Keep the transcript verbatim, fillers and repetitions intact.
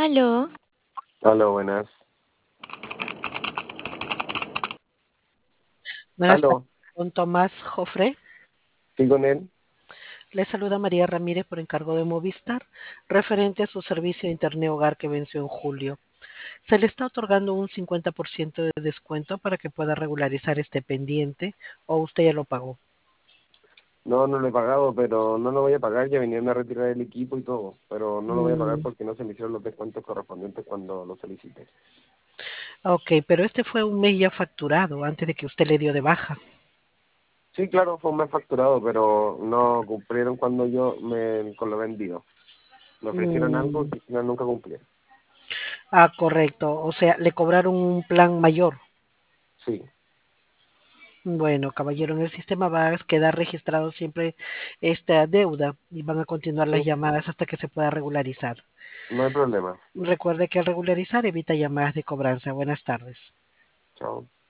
Aló, Aló, buenas. buenas tardes, Aló, don Tomás Jofre. ¿sí con él? Le saluda María Ramírez por encargo de Movistar, referente a su servicio de Internet Hogar que venció en julio. Se le está otorgando un cincuenta por ciento de descuento para que pueda regularizar este pendiente o usted ya lo pagó. No, no lo he pagado, pero no lo voy a pagar. Ya vinieron a retirar el equipo y todo, pero no lo voy a pagar Mm, porque no se me hicieron los descuentos correspondientes cuando lo solicité. ok, pero este fue un mes ya facturado antes de que usted le dio de baja. Sí, claro, fue un mes facturado, pero no cumplieron cuando yo me con lo vendido. Me ofrecieron algo Mm, que al final nunca cumplieron. ah, correcto. O sea, le cobraron un plan mayor. Sí, Bueno, caballero, en el sistema va a quedar registrado siempre esta deuda y van a continuar sí, las llamadas hasta que se pueda regularizar. no hay problema. Recuerde que al regularizar evita llamadas de cobranza. Buenas tardes. Chao.